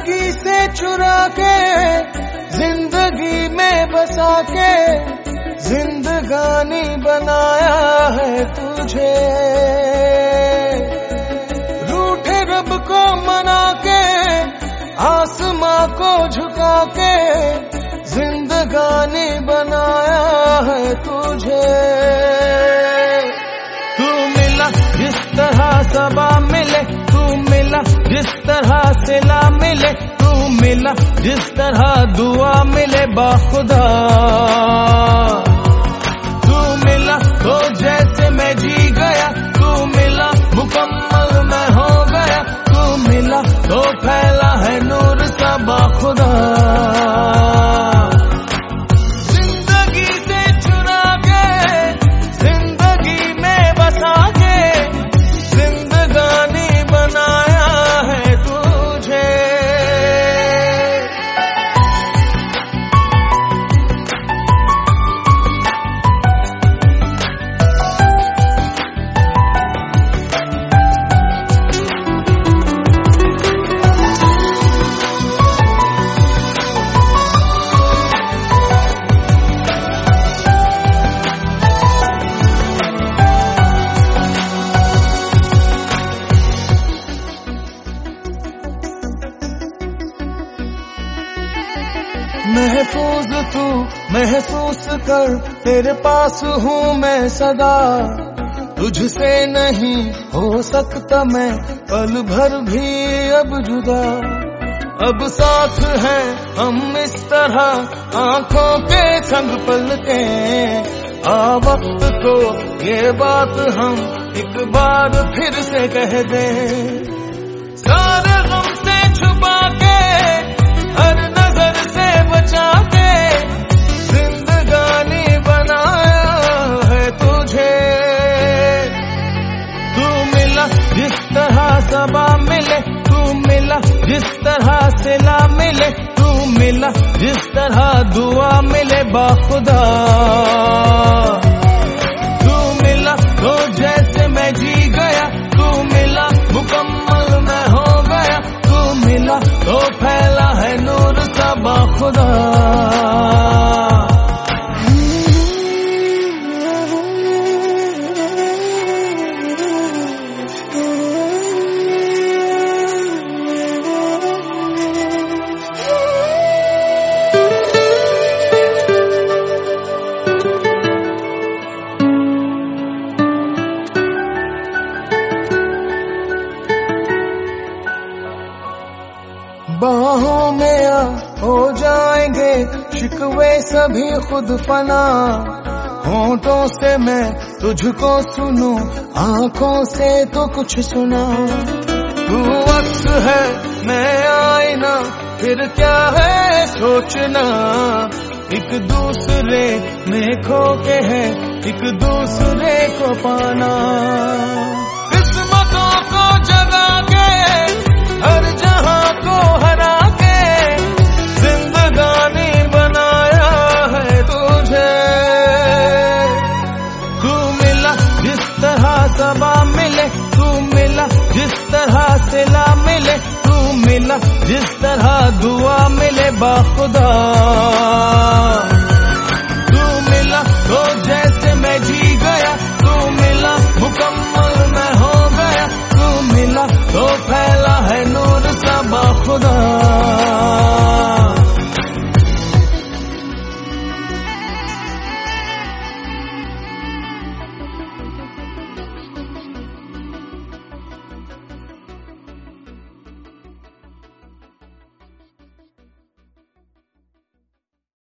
जिंदगी से चुरा के जिंदगी में बसा के जिंदगानी बनाया है तुझे। रूठे रब को मना के आसमां को झुका के जिंदगानी बनाया है तुझे। तू मिला जिस तरह सबा मिले, तू मिला जिस तरह सिला मिले, तू मिला जिस तरह दुआ मिले बाखुदा। तू मिला तो जैसे मैं जी गया, तू मिला मुकम्मल मैं हो गया, तू मिला तो फैला है नूर सा बाखुदा। महफूज तू महसूस कर, तेरे पास हूँ मैं सदा। तुझसे नहीं हो सकता मैं पल भर भी अब जुदा। अब साथ हैं हम इस तरह आंखों के संग पलके। आ वक्त को ये बात हम एक बार फिर से कह दे। सारे गम से छुपा के हर नजर से बचा के जिंदगानी बनाया है तुझे। तू मिला जिस तरह सबा मिले, तू मिला जिस तरह सिला मिले, तू मिला जिस तरह दुआ मिले बाखुदा। तू मिला तो जैसे मैं जी गया, तू मिला मुकम्मल मैं हो गया, तू मिला तो फैला है नूर सा बाखुदा। बाहों में आ हो जाएंगे शिकवे सभी खुद फना। होंठों से मैं तुझको सुनूं, आंखों से तो कुछ सुना। तू वक्त है मैं आईना, फिर क्या है सोचना। एक दूसरे में खो के है एक दूसरे को पाना। किस्मतों को जगा के हर जहां को हरा के जिंदगानी बनाया है तुझे। तू मिला जिस तरह सबा मिले, तू मिला जिस तरह सिला मिले, तू मिला जिस तरह दुआ मिले बाखुदा।